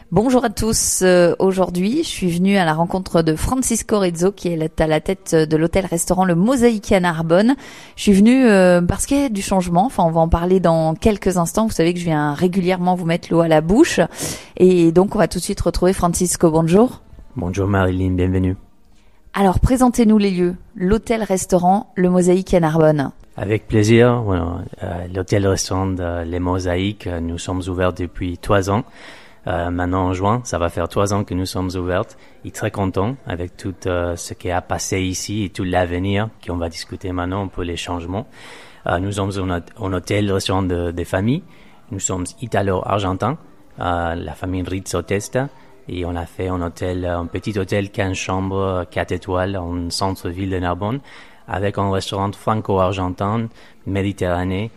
Bonjour à tous. Aujourd'hui, je suis venue à la rencontre de Francisco Rizzo qui est à la tête de l'hôtel-restaurant Le Mosaïque à Narbonne. Je suis venue parce qu'il y a du changement. Enfin, on va en parler dans quelques instants. Vous savez que je viens régulièrement vous mettre l'eau à la bouche. Et donc, on va tout de suite retrouver Francisco. Bonjour. Bonjour Marilyn, bienvenue. Alors, présentez-nous les lieux. L'hôtel-restaurant Le Mosaïque à Narbonne. Avec plaisir. L'hôtel-restaurant Les Mosaïques, nous sommes ouverts depuis 3 ans. Maintenant en juin, ça va faire 3 ans que nous sommes ouverts. Et très contents avec tout ce qui a passé ici et tout l'avenir qu'on va discuter maintenant pour les changements. Nous sommes un hôtel-restaurant des familles. Nous sommes italo-argentins, la famille Rizzo Testa. Et on a fait un petit hôtel 15 chambres, 4 étoiles en centre-ville de Narbonne, avec un restaurant franco-argentin, méditerranéen,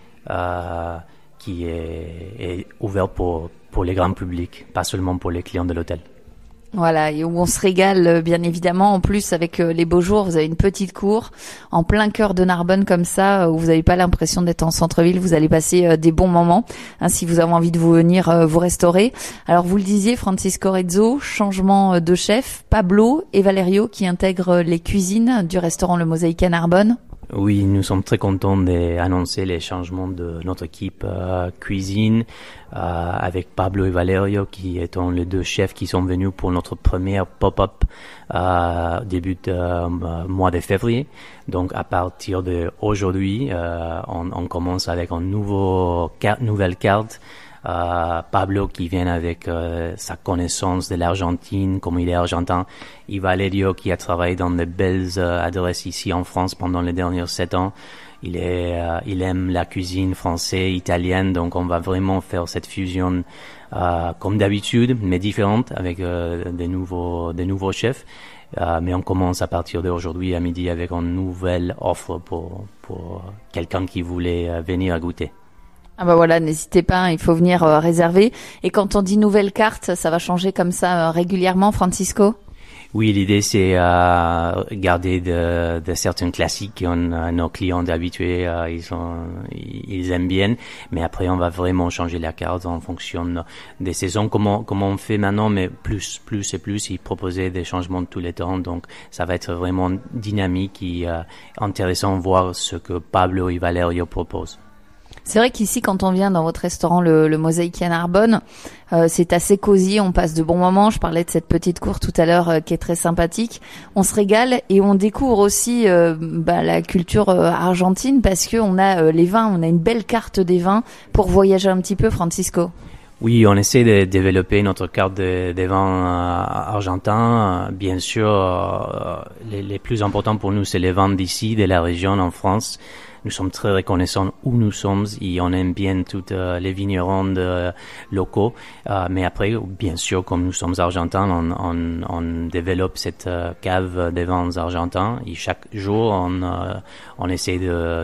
qui est ouvert pour les grands publics, pas seulement pour les clients de l'hôtel. Voilà, et où on se régale bien évidemment. En plus, avec les beaux jours, vous avez une petite cour en plein cœur de Narbonne comme ça, où vous n'avez pas l'impression d'être en centre-ville. Vous allez passer des bons moments si vous avez envie de vous venir vous restaurer. Alors, vous le disiez, Francisco Rizzo, changement de chef, Pablo et Valerio qui intègrent les cuisines du restaurant Le Mosaïque à Narbonne. Oui, nous sommes très contents d'annoncer les changements de notre équipe cuisine avec Pablo et Valerio qui étant les 2 chefs qui sont venus pour notre première pop-up début mois de février. Donc à partir d'aujourd'hui, on commence avec une nouvelle carte. Pablo qui vient avec sa connaissance de l'Argentine, comme il est argentin, et Valerio qui a travaillé dans de belles adresses ici en France pendant les derniers 7 ans. Il aime la cuisine française, italienne, donc on va vraiment faire cette fusion comme d'habitude, mais différente avec des nouveaux chefs. Mais on commence à partir d'aujourd'hui à midi avec une nouvelle offre pour quelqu'un qui voulait venir à goûter. Ah bah voilà, n'hésitez pas, il faut venir réserver. Et quand on dit nouvelle carte, ça va changer comme ça régulièrement, Francisco? Oui, l'idée c'est garder de certains classiques que nos clients habitués ils aiment bien, mais après on va vraiment changer la carte en fonction des saisons, comment on fait maintenant, mais plus et proposer des changements de tous les temps. Donc ça va être vraiment dynamique et intéressant de voir ce que Pablo et Valerio proposent. C'est vrai qu'ici, quand on vient dans votre restaurant, le Mosaïque à Narbonne, c'est assez cosy, on passe de bons moments. Je parlais de cette petite cour tout à l'heure qui est très sympathique. On se régale et on découvre aussi la culture argentine parce que on a les vins, on a une belle carte des vins pour voyager un petit peu, Francisco. Oui, on essaie de développer notre carte des vins argentins. Bien sûr, les plus importants pour nous, c'est les vins d'ici, de la région en France. Nous sommes très reconnaissants où nous sommes et on aime bien tous les vignerons locaux. Mais après, bien sûr, comme nous sommes argentins, on développe cette cave des vins argentins et chaque jour, on essaie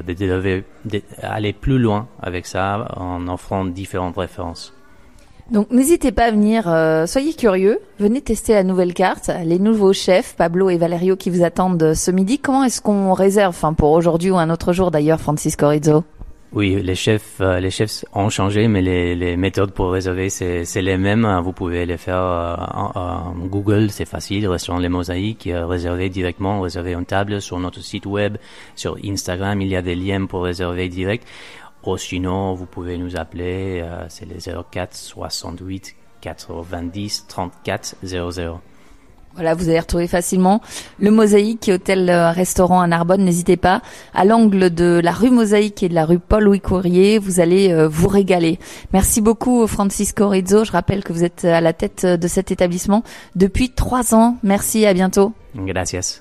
d'aller plus loin avec ça en offrant différentes références. Donc n'hésitez pas à venir, soyez curieux, venez tester la nouvelle carte, les nouveaux chefs, Pablo et Valerio qui vous attendent ce midi. Comment est-ce qu'on réserve, pour aujourd'hui ou un autre jour d'ailleurs, Francisco Rizzo? Oui, les chefs ont changé, mais les méthodes pour réserver c'est les mêmes. Vous pouvez les faire en Google, c'est facile, restaurant Les Mosaïques, réserver directement, réserver une table sur notre site web, sur Instagram, il y a des liens pour réserver direct. Ou sinon, vous pouvez nous appeler, c'est les 04 68 90 34 00. Voilà, vous allez retrouver facilement le Mosaïque, hôtel-restaurant à Narbonne. N'hésitez pas, à l'angle de la rue Mosaïque et de la rue Paul-Louis Courrier, vous allez vous régaler. Merci beaucoup Francisco Rizzo. Je rappelle que vous êtes à la tête de cet établissement depuis 3 ans. Merci, à bientôt. Gracias.